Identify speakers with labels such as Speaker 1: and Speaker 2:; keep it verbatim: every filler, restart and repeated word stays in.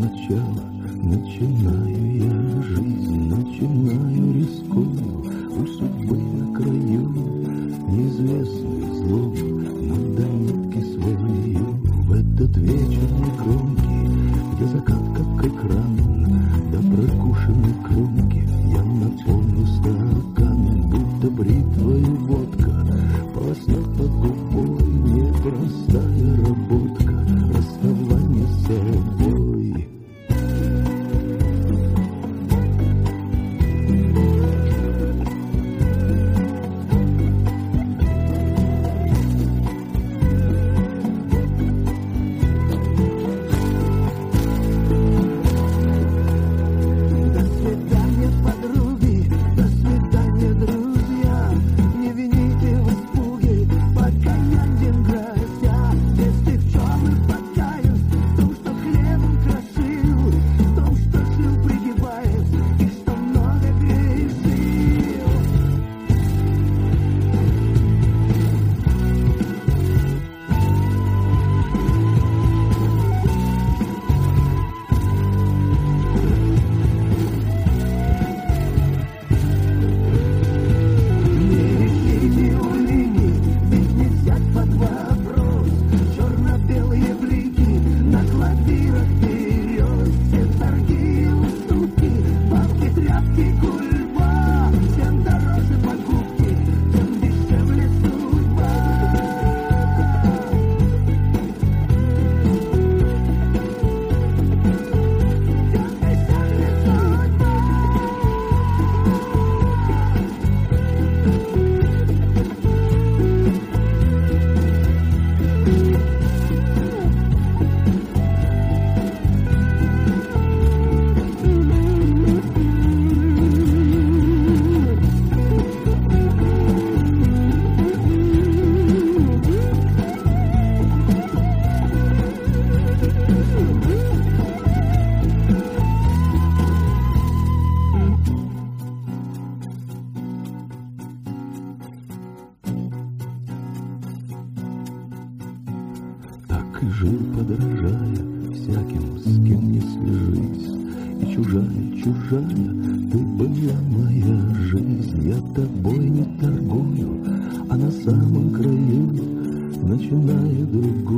Speaker 1: сначала. Начинаю я жизнь, начинаю рискую, у судьбы на краю, неизвестную злобу, но до нитки свою. В этот вечер негромкий, где закат как экран, до прокушенной кромки я наполню стакан, будто бритвою водка полоснет под губой. Непростая работка, расставание с собой. И жил, подражая всяким, с кем не свяжись. И чужая, чужая, ты была моя жизнь. Я тобой не торгую, а на самом краю начинаю другую.